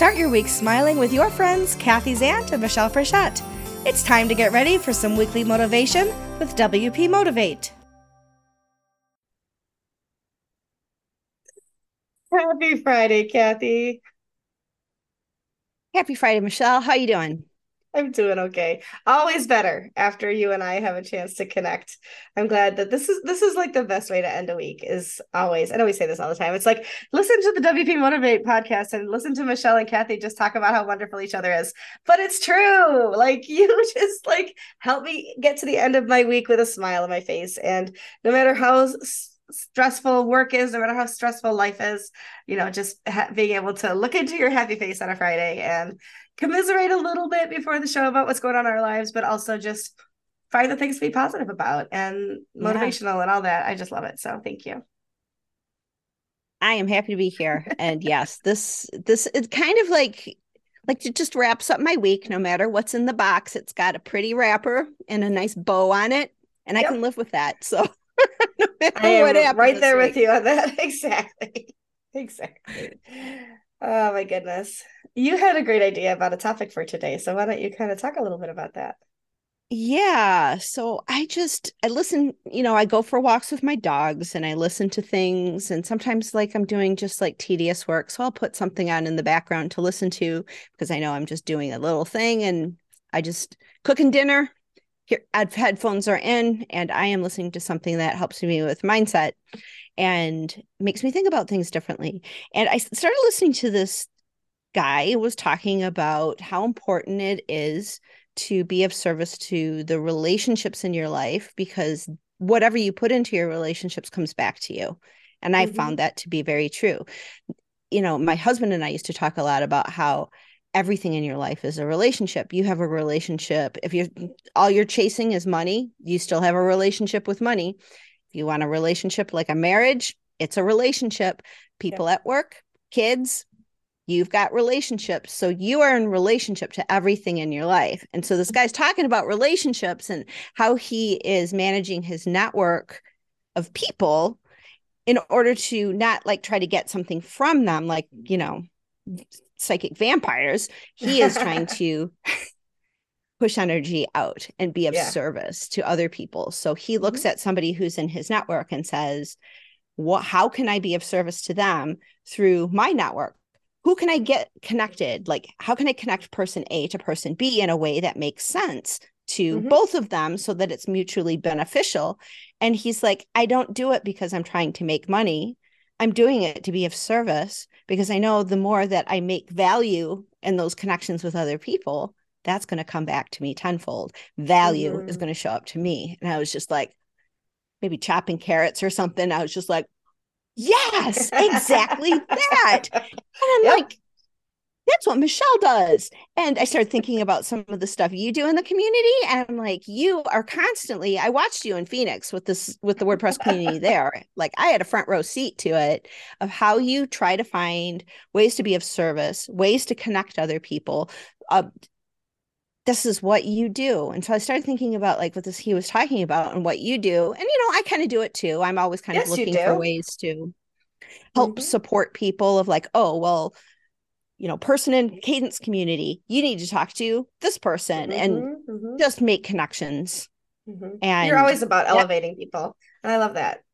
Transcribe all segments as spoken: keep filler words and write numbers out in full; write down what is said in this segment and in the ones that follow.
Start your week smiling with your friends, Kathy Zant and Michelle Frechette. It's time to get ready for some weekly motivation with W P Motivate. Happy Friday, Kathy. Happy Friday, Michelle. How you doing? I'm doing okay. Always better after you and I have a chance to connect. I'm glad that this is this is like the best way to end a week is always. I know we say this all the time. It's like listen to the W P Motivate podcast and listen to Michelle and Kathy just talk about how wonderful each other is. But it's true. Like you just like help me get to the end of my week with a smile on my face. And no matter how stressful work is, no matter how stressful life is, you know, just ha- being able to look into your happy face on a Friday and commiserate a little bit before the show about what's going on in our lives, but also just find the things to be positive about and Yeah, motivational and all that. I just love it. So thank you. I am happy to be here. And yes, this this it's kind of like like it just wraps up my week no matter what's in the box. It's got a pretty wrapper and a nice bow on it, and I can Yep. live with that. So no I matter what am happened right this there with week. you on that. Exactly. Exactly. Oh my goodness. You had a great idea about a topic for today. So why don't you kind of talk a little bit about that? Yeah. So I just, I listen, you know, I go for walks with my dogs and I listen to things. And sometimes, like, I'm doing just like tedious work. So I'll put something on in the background to listen to because I know I'm just doing a little thing and I just cooking dinner. Here, headphones are in and I am listening to something that helps me with mindset and makes me think about things differently. And I started listening to this guy who was talking about how important it is to be of service to the relationships in your life because whatever you put into your relationships comes back to you. And I Mm-hmm. found that to be very true. You know, my husband and I used to talk a lot about how everything in your life is a relationship. You have a relationship. If you're all you're chasing is money, you still have a relationship with money. If you want a relationship like a marriage, it's a relationship. Yep. People at work, kids, you've got relationships. So you are in relationship to everything in your life. And so this guy's talking about relationships and how he is managing his network of people in order to not like try to get something from them, like, you know, psychic vampires. He is trying to push energy out and be of Yeah. service to other people. So he Mm-hmm. looks at somebody who's in his network and says, what, how can I be of service to them through my network? Who can I get connected? Like, how can I connect person A to person B in a way that makes sense to Mm-hmm. both of them so that it's mutually beneficial? And he's like, I don't do it because I'm trying to make money. I'm doing it to be of service because I know the more that I make value in those connections with other people, that's going to come back to me tenfold. Value is Mm-hmm. going to show up to me. And I was just like, maybe chopping carrots or something. I was just like, yes, exactly that. And I'm Yep. like, that's what Michelle does. And I started thinking about some of the stuff you do in the community. And I'm like, you are constantly, I watched you in Phoenix with this, with the WordPress community there. Like I had a front row seat to it of how you try to find ways to be of service, ways to connect other people. Uh, this is what you do. And so I started thinking about like what this he was talking about and what you do. And, you know, I kind of do it too. I'm always kind of Yes, you looking for do. ways to help Mm-hmm. support people of like, oh, well, you know, person in cadence community, you need to talk to this person and Mm-hmm. Mm-hmm. just make connections. Mm-hmm. You're And always about that, elevating people. And I love that.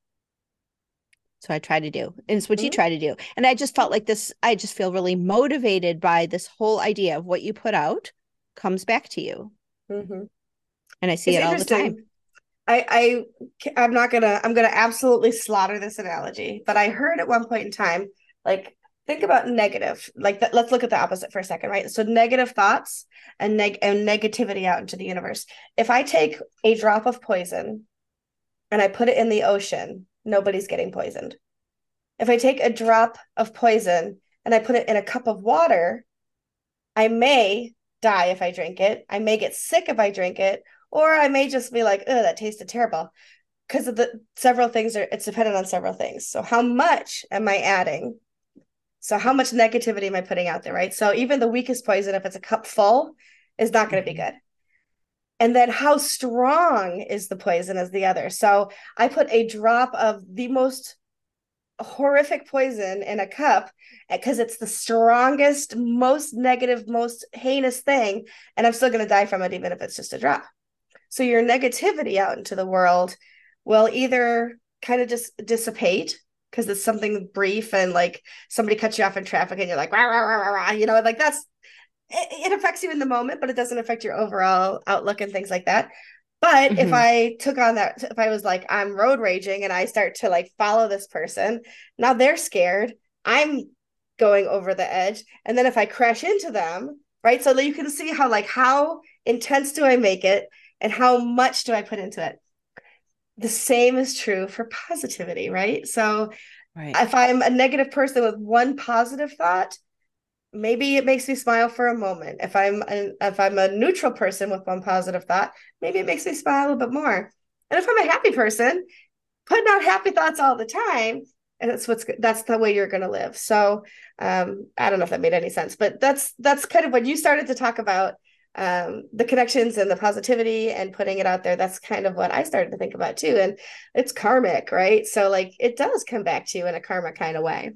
so I try to do. And it's what you Mm-hmm. try to do. And I just felt like this, I just feel really motivated by this whole idea of what you put out comes back to you. Mm-hmm. And I see It's it all the time. interesting. I, I I'm not gonna I'm gonna absolutely slaughter this analogy, but I heard at one point in time, like think about negative, like that. Let's look at the opposite for a second, right? So negative thoughts and neg and negativity out into the universe. If I take a drop of poison and I put it in the ocean, nobody's getting poisoned. If I take a drop of poison and I put it in a cup of water, I may die if I drink it. I may get sick if I drink it, or I may just be like, oh, that tasted terrible. Because of the several things are it's dependent on several things. So how much am I adding? So how much negativity am I putting out there, right? So even the weakest poison, if it's a cup full, is not going to be Mhm. good. And then how strong is the poison as the other? So I put a drop of the most horrific poison in a cup because it's the strongest, most negative, most heinous thing, and I'm still going to die from it, even if it's just a drop. So your negativity out into the world will either kind of just dissipate because it's something brief, and like somebody cuts you off in traffic and you're like, rah, rah, rah, rah, rah, you know, like that's, it, it affects you in the moment, but it doesn't affect your overall outlook and things like that. But mm-hmm. if I took on that, if I was like, I'm road raging and I start to like follow this person, now they're scared. I'm going over the edge. And then if I crash into them, right? So that you can see how like, how intense do I make it and how much do I put into it? The same is true for positivity, right? So right. if I'm a negative person with one positive thought, maybe it makes me smile for a moment. If I'm a, if I'm a neutral person with one positive thought, maybe it makes me smile a little bit more. And if I'm a happy person, putting out happy thoughts all the time, and that's what's that's the way you're going to live. So um, I don't know if that made any sense, but that's that's kind of when you started to talk about um, the connections and the positivity and putting it out there. That's kind of what I started to think about too. And it's karmic, right? So like it does come back to you in a karma kind of way.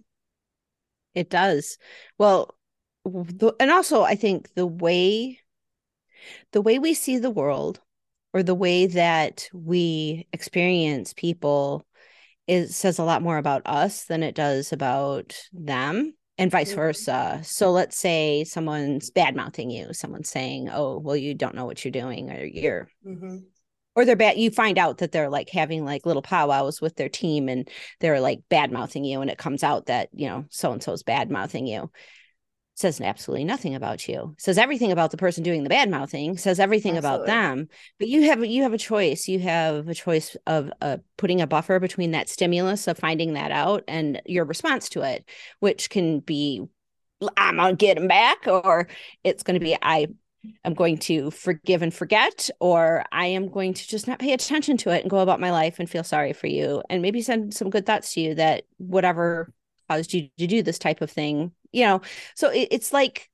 It does. Well, the, and also I think the way the way we see the world, or the way that we experience people, is says a lot more about us than it does about them, and vice mm-hmm. versa. So let's say someone's bad mouthing you, someone's saying, oh, well, you don't know what you're doing, or you're mm-hmm. or they're bad. You find out that they're like having like little powwows with their team, and they're like bad mouthing you, and it comes out that, you know, so-and-so's bad mouthing you. Says absolutely nothing about you. Says everything about the person doing the bad mouthing. Says everything absolutely. About them. But you have you have a choice. You have a choice of uh, putting a buffer between that stimulus of finding that out and your response to it, which can be, I'm gonna get them back, or it's going to be, I am going to forgive and forget, or I am going to just not pay attention to it and go about my life and feel sorry for you, and maybe send some good thoughts to you that whatever caused you to do this type of thing. You know, so it, it's like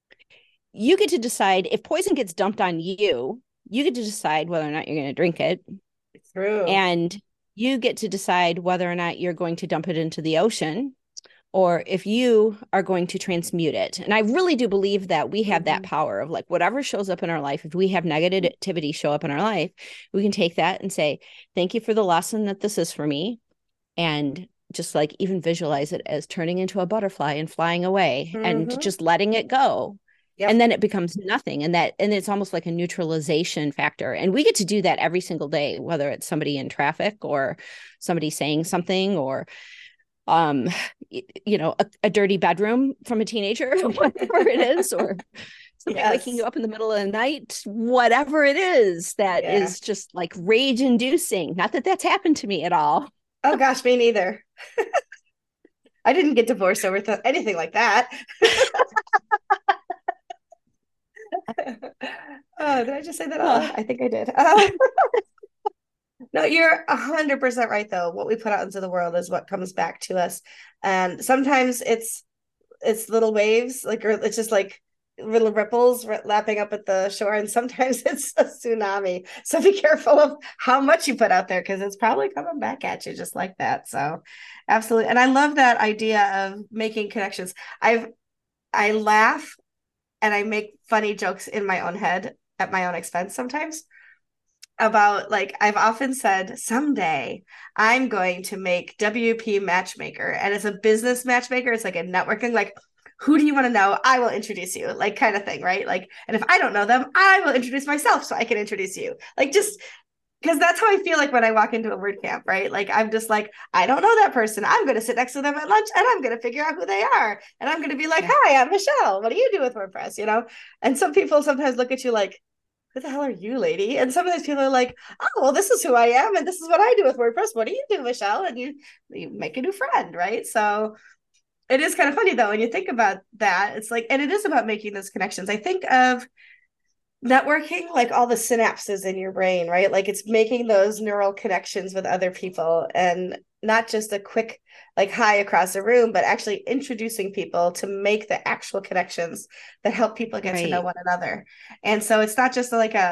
you get to decide if poison gets dumped on you, you get to decide whether or not you're going to drink it. True. And you get to decide whether or not you're going to dump it into the ocean, or if you are going to transmute it. And I really do believe that we have mm-hmm. that power of like whatever shows up in our life. If we have negativity show up in our life, we can take that and say, thank you for the lesson that this is for me. And just like even visualize it as turning into a butterfly and flying away mm-hmm. and just letting it go. Yep. And then it becomes nothing. And that, and it's almost like a neutralization factor. And we get to do that every single day, whether it's somebody in traffic or somebody saying something, or, um, you know, a, a dirty bedroom from a teenager, whatever it is, or somebody yes. waking you up in the middle of the night, whatever it is that yeah. is just like rage inducing. Not that that's happened to me at all. Oh gosh, me neither. I didn't get divorced over th- anything like that. Oh, did I just say that? Oh, I think I did. Uh, no, you're a hundred percent right though. What we put out into the world is what comes back to us. And sometimes it's, it's little waves, like, or it's just like little ripples lapping up at the shore, and sometimes it's a tsunami. So be careful of how much you put out there, because it's probably coming back at you just like that. So absolutely. And I love that idea of making connections. I've I laugh and I make funny jokes in my own head at my own expense sometimes about, like, I've often said someday I'm going to make W P Matchmaker, and it's a business matchmaker. It's like a networking, like, who do you want to know? I will introduce you, like, kind of thing, right? Like, and if I don't know them, I will introduce myself so I can introduce you. Like, just because that's how I feel like when I walk into a word camp, right? Like, I'm just like, I don't know that person. I'm going to sit next to them at lunch and I'm going to figure out who they are. And I'm going to be like, hi, I'm Michelle. What do you do with WordPress? You know? And some people sometimes look at you like, who the hell are you, lady? And some of these people are like, oh, well, this is who I am. And this is what I do with WordPress. What do you do, Michelle? And you, you make a new friend, right? So it is kind of funny though, when you think about that. It's like, and it is about making those connections. I think of networking like all the synapses in your brain, right? Like, it's making those neural connections with other people, and not just a quick like hi across the room, but actually introducing people to make the actual connections that help people get right. to know one another. And so it's not just like a,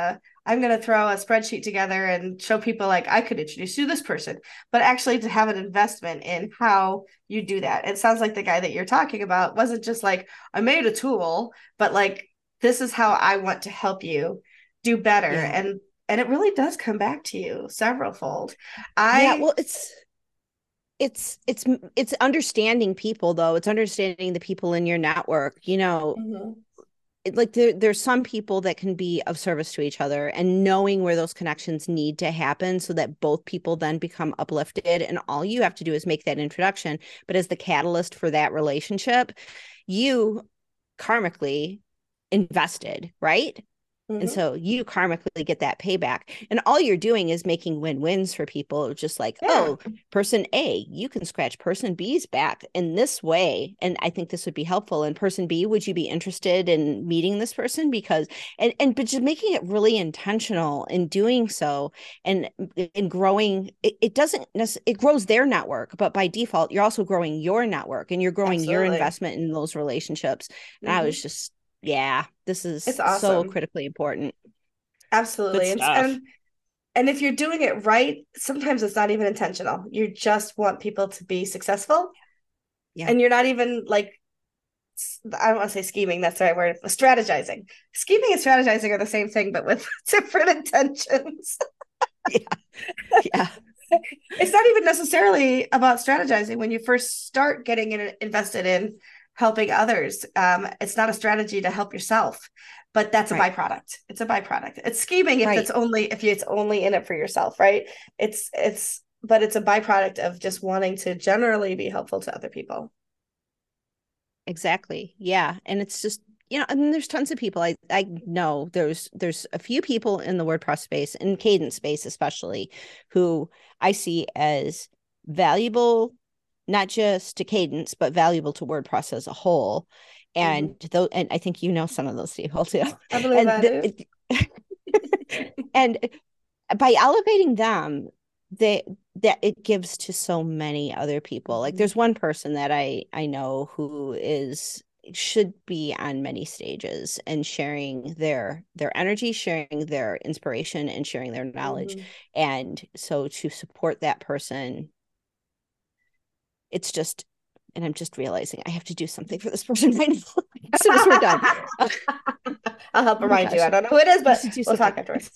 I'm going to throw a spreadsheet together and show people like I could introduce you to this person, but actually to have an investment in how you do that. It sounds like the guy that you're talking about wasn't just like, I made a tool, but like, this is how I want to help you do better. Yeah. And and it really does come back to you several fold. Yeah. I Well, it's it's it's it's understanding people though. It's understanding the people in your network. You know, Mhm. it, like there, there's some people that can be of service to each other, and knowing where those connections need to happen so that both people then become uplifted, and all you have to do is make that introduction. But as the catalyst for that relationship, you karmically invested, right? And Mhm. so you karmically get that payback. And all you're doing is making win-wins for people. Just like, Yeah, oh, person A, you can scratch person B's back in this way. And I think this would be helpful. And person B, would you be interested in meeting this person? Because, and, and, but just making it really intentional in doing so, and in growing, it, it doesn't necessarily, it grows their network, but by default, you're also growing your network and you're growing your absolutely. investment in those relationships. And I was Mhm. just, yeah, this is It's so awesome. critically important. Good Absolutely. And stuff. and and if you're doing it right, sometimes it's not even intentional. You just want people to be successful, Yeah. and you're not even like, I don't want to say scheming, that's the right word, strategizing. Scheming and strategizing are the same thing, but with different intentions. Yeah. Yeah. It's not even necessarily about strategizing when you first start getting in, invested in helping others. Um, it's not a strategy to help yourself, but that's a Right. byproduct. It's a byproduct. It's scheming if it's Right. only if it's only in it for yourself, right? It's it's but it's a byproduct of just wanting to generally be helpful to other people. Exactly. Yeah. And it's just, you know, I mean, there's tons of people. I I know there's there's a few people in the WordPress space, and Cadence space especially, who I see as valuable, not just to Cadence, but valuable to WordPress as a whole. Mm-hmm. And though, and I think you know some of those people too. I believe And I the, do. it, and by elevating them, they that it gives to so many other people. Like Mm-hmm. there's one person that I I know who is should be on many stages and sharing their their energy, sharing their inspiration, and sharing their knowledge. Mm-hmm. And so to support that person, it's just, and I'm just realizing I have to do something for this person right now as soon as we're done. Uh, I'll help oh my remind you. gosh, I I don't know who it is, have but to do we'll something. talk afterwards.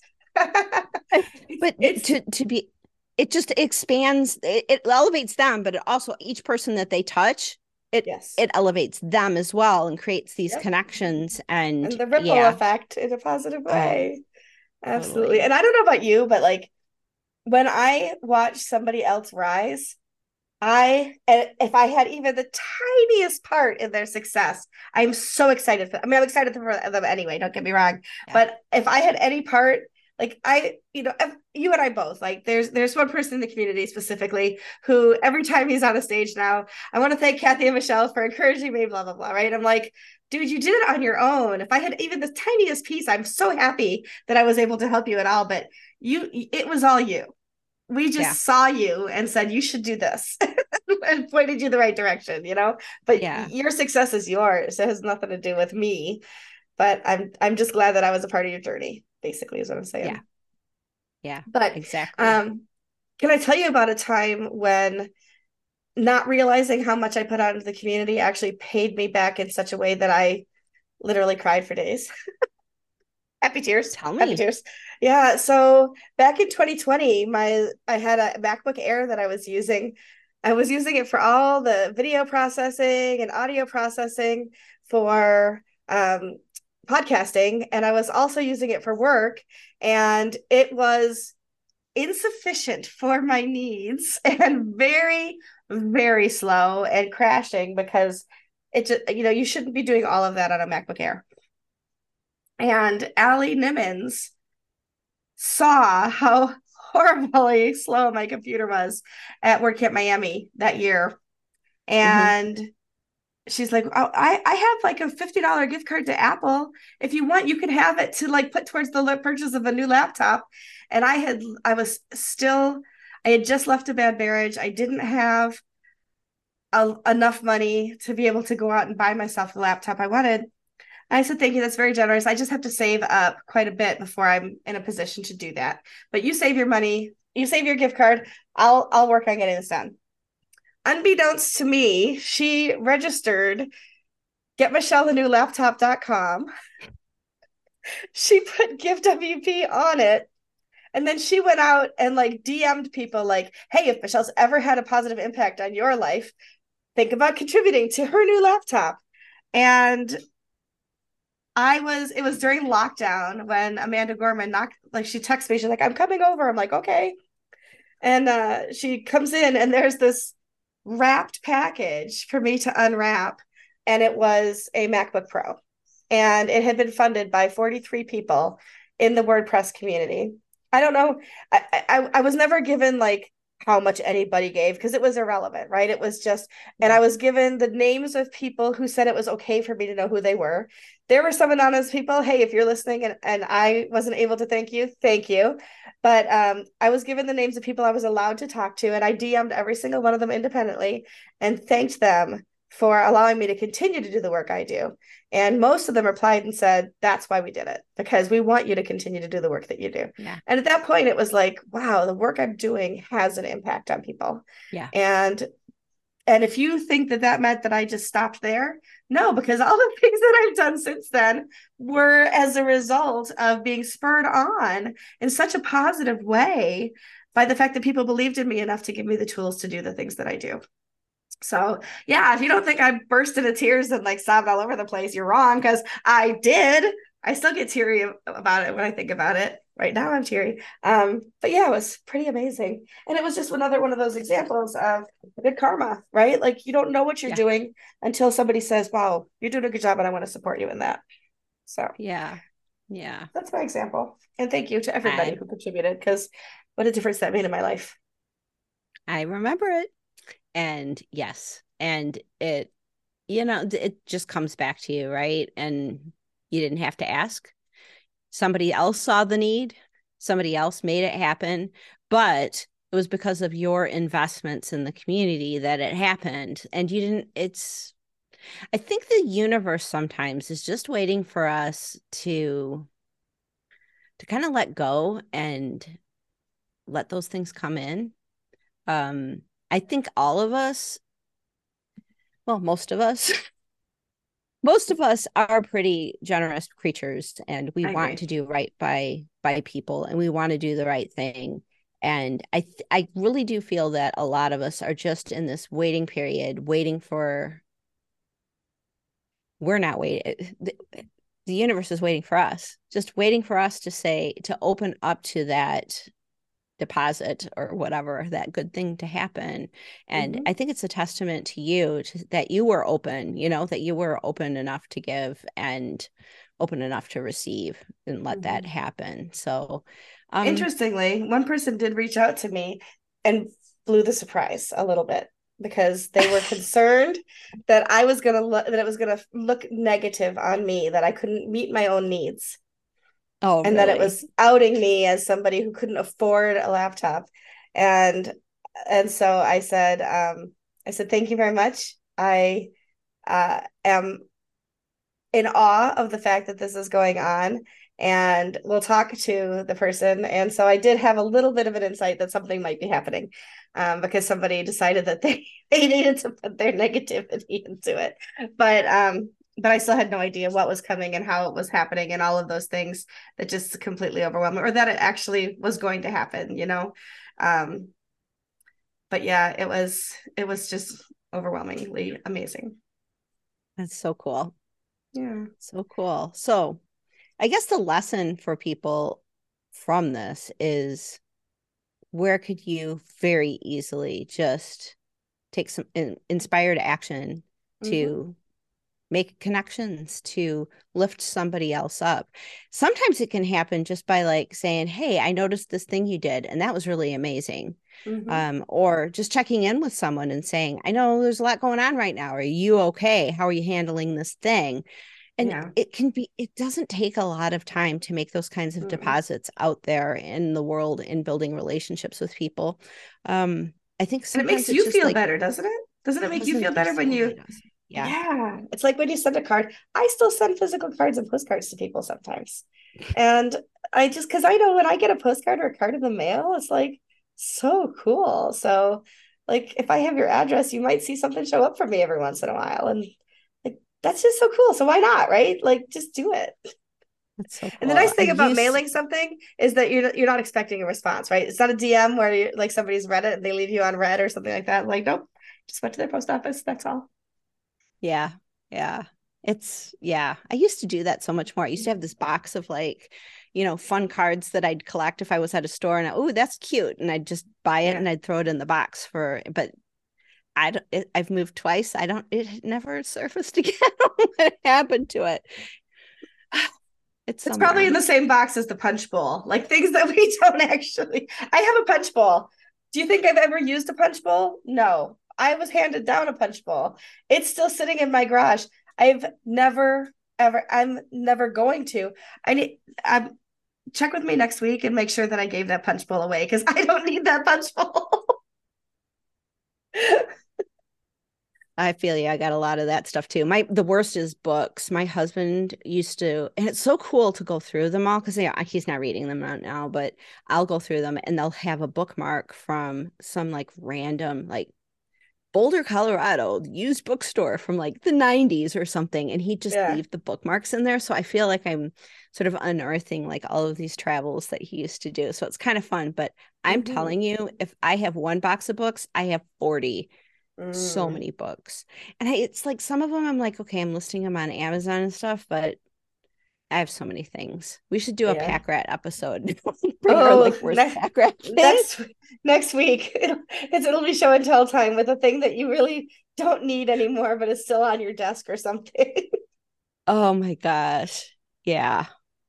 it's, But it's to to be, it just expands, it, it elevates them, but it also, each person that they touch, it yes. it elevates them as well and creates these Yep. connections. And And the ripple yeah, effect in a positive oh, way. Absolutely. totally. And I don't know about you, but like when I watch somebody else rise, I, if I had even the tiniest part in their success, I'm so excited for, I mean, I'm excited for them anyway, don't get me wrong. Yeah. But if I had any part, like I, you know, you and I both, like there's there's one person in the community specifically who every time he's on a stage now, I want to thank Kathy and Michelle for encouraging me, blah, blah, blah, right? I'm like, dude, you did it on your own. If I had even the tiniest piece, I'm so happy that I was able to help you at all, but you, it was all you. We Yeah. just saw you and said you should do this and pointed you the right direction, you know. But Yeah. your success is yours. It has nothing to do with me. But I'm I'm just glad that I was a part of your journey, basically, is what I'm Yeah. saying. Yeah. But Exactly. um, can I tell you about a time when not realizing how much I put out into the community actually paid me back in such a way that I literally cried for days? Happy tears. Tell Happy me. tears. Yeah. So back in twenty twenty, my I had a MacBook Air that I was using. I was using it for all the video processing and audio processing for um, podcasting, and I was also using it for work. And it was insufficient for my needs and very, very slow and crashing because it just, you know, you shouldn't be doing all of that on a MacBook Air. And Allie Nimmons saw how horribly slow my computer was at WordCamp Miami that year. Hmm. And she's like, oh, I, I have like a fifty dollars gift card to Apple. If you want, you can have it to like put towards the purchase of a new laptop. And I had, I was still, I had just left a bad marriage. I didn't have a, enough money to be able to go out and buy myself the laptop I wanted. I said, thank you. That's very generous. I just have to save up quite a bit before I'm in a position to do that. But you save your money, you save your gift card. I'll I'll work on getting this done. Unbeknownst to me, she registered get michelle a new laptop dot com. She put Give W P on it. And then she went out and like D M'd people like, hey, if Michelle's ever had a positive impact on your life, think about contributing to her new laptop. And I was, it was during lockdown when Amanda Gorman knocked, like she texted me, she's like, I'm coming over. I'm like, okay. And uh, she comes in and there's this wrapped package for me to unwrap. And it was a MacBook Pro. And it had been funded by forty-three people in the WordPress community. I don't know. I, I, I was never given like how much anybody gave because it was irrelevant, right? It was just, and I was given the names of people who said it was okay for me to know who they were. There were some anonymous people. Hey, if you're listening and, and I wasn't able to thank you, thank you. But um, I was given the names of people I was allowed to talk to, and I D M'd every single one of them independently and thanked them for allowing me to continue to do the work I do. And most of them replied and said, that's why we did it, because we want you to continue to do the work that you do. Yeah. And at that point, it was like, wow, the work I'm doing has an impact on people. Yeah. And and if you think that that meant that I just stopped there, no, because all the things that I've done since then were as a result of being spurred on in such a positive way by the fact that people believed in me enough to give me the tools to do the things that I do. So yeah, if you don't think I burst into tears and like sobbed all over the place, you're wrong, because I did. I still get teary about it when I think about it. Right now I'm teary. Um, but yeah, it was pretty amazing. And it was just another one of those examples of good karma, right? Like you don't know what you're yeah. doing until somebody says, wow, you're doing a good job and I want to support you in that. So yeah. Yeah. That's my example. And thank you to everybody I, who contributed, because what a difference that made in my life. I remember it. And yes, and it, you know, it just comes back to you, right? And you didn't have to ask. Somebody else saw the need. Somebody else made it happen. But it was because of your investments in the community that it happened. And you didn't, it's, I think the universe sometimes is just waiting for us to, to kind of let go and let those things come in. Um, I think all of us, well, most of us, most of us are pretty generous creatures, and we I want agree. to do right by by people, and we want to do the right thing. And I th- I really do feel that a lot of us are just in this waiting period, waiting for. We're not waiting. The, the universe is waiting for us, just waiting for us to say, to open up to that deposit or whatever, that good thing to happen. And Mm-hmm. I think it's a testament to you to, that you were open, you know, that you were open enough to give and open enough to receive and let Mm-hmm. that happen. So um Interestingly, one person did reach out to me and blew the surprise a little bit, because they were concerned that I was gonna look that it was gonna look negative on me, that I couldn't meet my own needs, oh and that it really? was outing me as somebody who couldn't afford a laptop. And and so I said, um, I said, thank you very much. I uh, am in awe of the fact that this is going on, and we'll talk to the person. And so I did have a little bit of an insight that something might be happening, um, because somebody decided that they, they needed to put their negativity into it. But um, but I still had no idea what was coming and how it was happening and all of those things that just completely overwhelmed me, or that it actually was going to happen, you know. Um, but yeah, it was it was just overwhelmingly amazing. That's so cool. Yeah. So cool. So I guess the lesson for people from this is, where could you very easily just take some in, inspired action Mm-hmm. to make connections, to lift somebody else up? Sometimes it can happen just by like saying, hey, I noticed this thing you did and that was really amazing. Mm-hmm. Um, or just checking in with someone and saying, I know there's a lot going on right now. Are you okay? How are you handling this thing? And Yeah. it can be, it doesn't take a lot of time to make those kinds of Mm-mm. deposits out there in the world, in building relationships with people. Um, I think And it makes sometimes it's you just feel like, better, doesn't it? Doesn't it make you doesn't feel it better just, when oh, you it does. Yeah. Yeah. It's like when you send a card, I still send physical cards and postcards to people sometimes. And I just, because I know when I get a postcard or a card in the mail, it's like so cool. So, like, if I have your address, you might see something show up for me every once in a while. And like, that's just so cool. So, why not? Right? Like, just do it. That's so And the cool. nice I thing about used mailing something is that you're you're not expecting a response, right? It's not a D M where you like somebody's read it and they leave you on read or something like that. Like, nope, just went to their post office. That's all. Yeah. Yeah. It's, yeah. I used to do that so much more. I used to have this box of like, you know, fun cards that I'd collect if I was at a store and, oh, that's cute. And I'd just buy it Yeah. and I'd throw it in the box for, but I don't, it, I've moved twice. I don't, it never surfaced again. What happened to it? It's It's probably in somewhere. the same box as the punch bowl, like things that we don't actually. I have a punch bowl. Do you think I've ever used a punch bowl? No. I was handed down a punch bowl. It's still sitting in my garage. I've never, ever, I'm never going to. I need, I'm check with me next week and make sure that I gave that punch bowl away because I don't need that punch bowl. I feel you. I got a lot of that stuff too. My the worst is books. My husband used to, and it's so cool to go through them all because yeah, he's not reading them out now, but I'll go through them and they'll have a bookmark from some like random like Boulder, Colorado, used bookstore from like the nineties or something. And he'd just Yeah. leave the bookmarks in there. So I feel like I'm sort of unearthing like all of these travels that he used to do. So it's kind of fun. But I'm Mm-hmm. telling you, if I have one box of books, I have forty, so Mm. many books. And I, it's like some of them I'm like, okay, I'm listing them on Amazon and stuff, but I have so many things. We should do a Yeah. pack rat episode. Bring our Oh, like worst ne- pack rat thing. next next week it'll, it's, it'll be show and tell time with a thing that you really don't need anymore, but is still on your desk or something. Oh my gosh. Yeah.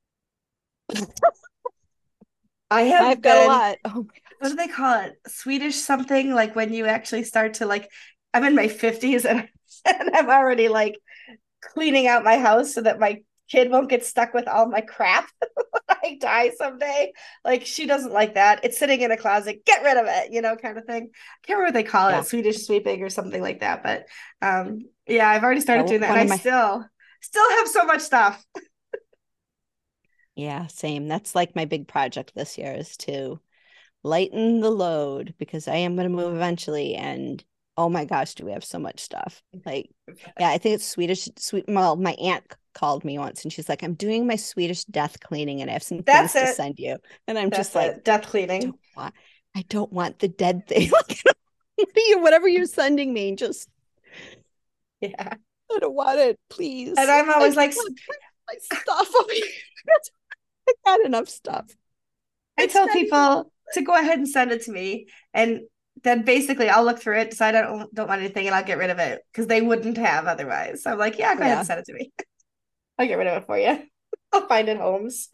I have I've got a been, lot. Oh my what do gosh. they call it? Swedish something like when you actually start to like, I'm in my fifties and, and I'm already like cleaning out my house so that my kid won't get stuck with all my crap when I die someday. Like she doesn't like that. It's sitting in a closet. Get rid of it, you know, kind of thing. I can't remember what they call it, Yeah. Swedish sweeping or something like that. But um, yeah, I've already Yeah. started doing that, and One I of my, still still have so much stuff. yeah, same. That's like my big project this year is to lighten the load because I am going to move eventually. And oh my gosh, do we have so much stuff? Like, yeah, I think it's Swedish. Sweet. Well, my aunt called me once and she's like, I'm doing my Swedish death cleaning and I have some That's things to it. send you. And I'm just That's like, it. Death I cleaning. don't want, I don't want the dead thing. Whatever you're sending me, just, Yeah. I don't want it, And please. I'm I always don't like, want my stuff over here. I got enough stuff. I It's tell not even. people to go ahead and send it to me, and then basically I'll look through it, decide I don't don't want anything, and I'll get rid of it because they wouldn't have otherwise. So I'm like, yeah, go ahead and Yeah. send it to me. I'll get rid of it for you. I'll find it homes.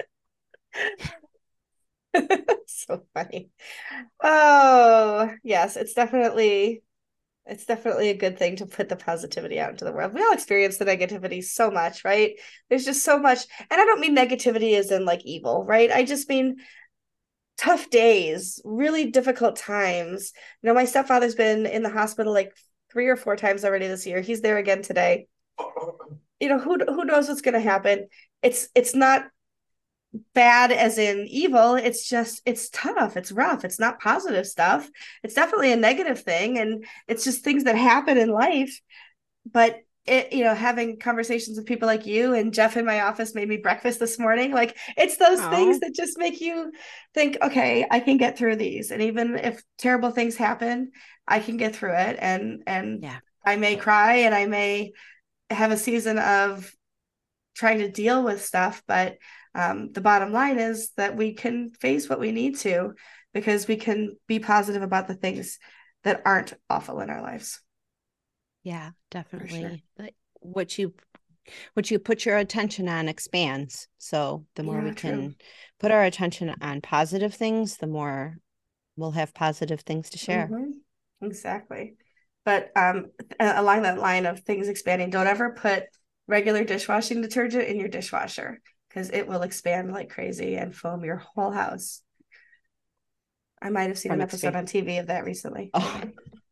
So funny. Oh yes, it's definitely it's definitely a good thing to put the positivity out into the world. We all experience the negativity so much, right? There's just so much, and I don't mean negativity as in like evil, right? I just mean tough days, really difficult times. You know, my stepfather's been in the hospital like three or four times already this year. He's there again today. You know, who who knows what's going to happen? It's it's not bad as in evil. It's just it's tough. It's rough. It's not positive stuff. It's definitely a negative thing, and it's just things that happen in life. But it, you know, having conversations with people like you and Jeff in my office made me breakfast this morning. Like it's those things Oh, that just make you think, okay, I can get through these. And even if terrible things happen, I can get through it. And and yeah. I may cry and I may have a season of trying to deal with stuff, but um, the bottom line is that we can face what we need to because we can be positive about the things that aren't awful in our lives. Yeah, For sure. definitely. But what you what you put your attention on expands. So the more we Yeah, true. can put our attention on positive things, the more we'll have positive things to share. Mm-hmm. Exactly. But um, along that line of things expanding, don't ever put regular dishwashing detergent in your dishwasher because it will expand like crazy and foam your whole house. I might have seen From an episode experience. on T V of that recently. Oh,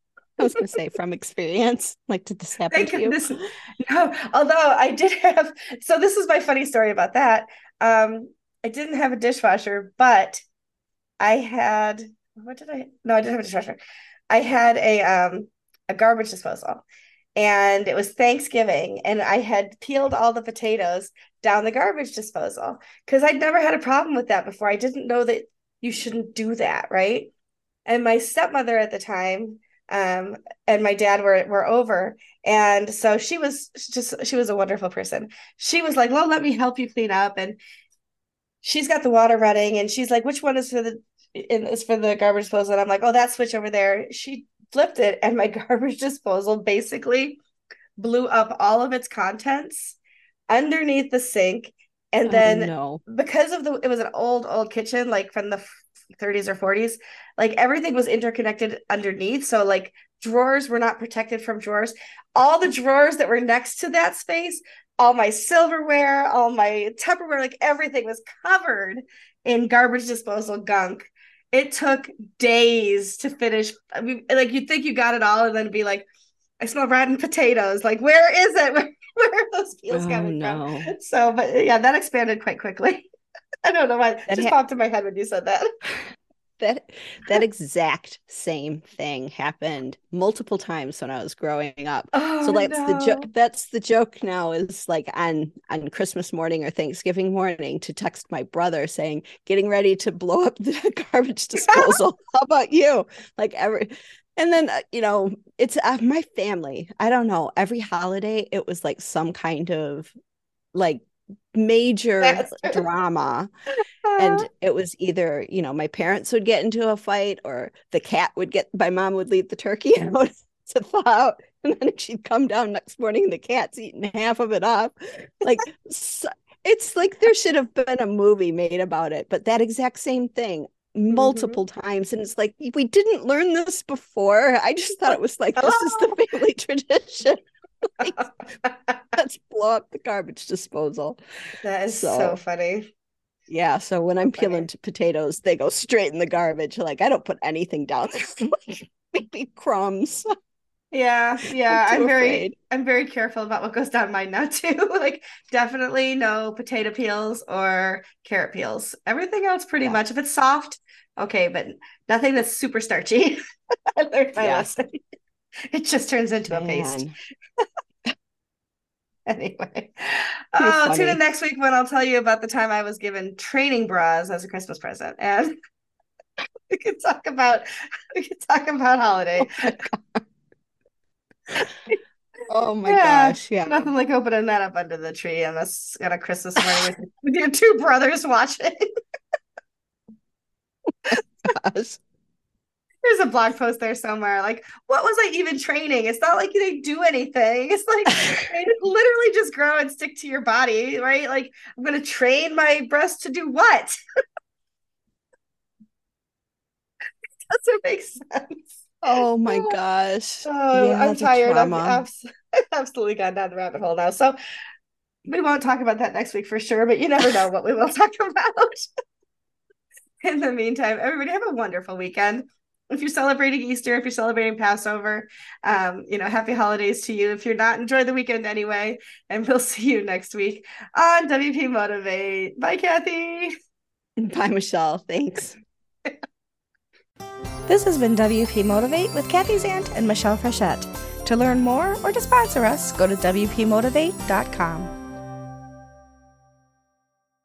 was going to say from experience. Like, did this happen Thank to you? goodness. No, although I did have, so this is my funny story about that. Um, I didn't have a dishwasher, but I had, what did I, no, I didn't have a dishwasher. I had a, um, a garbage disposal, and it was Thanksgiving, and I had peeled all the potatoes down the garbage disposal because I'd never had a problem with that before. I didn't know that you shouldn't do that, right? And my stepmother at the time, um, and my dad were were over, and so she was just she was a wonderful person. She was like, "Well, let me help you clean up," and she's got the water running, and she's like, "Which one is for the is for the garbage disposal?" And I'm like, "Oh, that switch over there." She flipped it, and my garbage disposal basically blew up all of its contents underneath the sink. And Oh, then no. because of the, it was an old, old kitchen, like from the thirties or forties, like everything was interconnected underneath. So like drawers were not protected from drawers. All the drawers that were next to that space, all my silverware, all my Tupperware, like everything was covered in garbage disposal gunk. It took days to finish. I mean, like you'd think you got it all, and then be like, I smell rotten potatoes. Like, where is it? Where, where are those peels Oh, coming no. from? So, but yeah, that expanded quite quickly. I don't know why. It That just ha- popped in my head when you said that. that that exact same thing happened multiple times when I was growing up. So Oh that's the joke. no. That's the joke now, is like on on Christmas morning or Thanksgiving morning to text my brother saying, getting ready to blow up the garbage disposal. How about you? Like every and then uh, you know, it's uh, my family. I don't know. Every holiday it was like some kind of like major That's drama, and it was either, you know, my parents would get into a fight, or the cat would get, my mom would leave the turkey out to thaw out, and then she'd come down next morning and the cat's eating half of it up. Like, so, it's like there should have been a movie made about it, but that exact same thing mm-hmm. multiple times. And it's like, we didn't learn this before. I just thought it was like, this is the family tradition. Like, let's blow up the garbage disposal. That is so So funny. yeah, so when So I'm funny. peeling t- potatoes, they go straight in the garbage. Like, I don't put anything down there. Like, maybe crumbs. Yeah, I'm yeah. too I'm very, afraid. I'm very careful about what goes down mine now too. Like, definitely no potato peels or carrot peels. Everything else, pretty Yeah. much. If it's soft, okay, but nothing that's super starchy. I learned my Yes. lesson. It just turns into a paste. Man, Anyway. too Oh, tune in funny. next week when I'll tell you about the time I was given training bras as a Christmas present. And we can talk about we can talk about holiday. Oh my god. Oh my Yeah. gosh. Yeah. Nothing like opening that up under the tree on this on a Christmas morning with, with your two brothers watching. Gosh. There's a blog post there somewhere. Like, what was I even training? It's not like they do anything. It's like they literally just grow and stick to your body, right? Like, I'm gonna train my breast to do what? Doesn't make sense. Oh my gosh. Oh, Yeah, I'm the tired. I've, trauma. I've absolutely gone down the rabbit hole now. So we won't talk about that next week for sure, but you never know what we will talk about. In the meantime, everybody have a wonderful weekend. If you're celebrating Easter, if you're celebrating Passover, um, you know, happy holidays to you. If you're not, enjoy the weekend anyway. And we'll see you next week on W P Motivate. Bye, Kathy. Bye, Michelle. Thanks. This has been W P Motivate with Kathy Zant and Michelle Frechette. To learn more or to sponsor us, go to W P motivate dot com.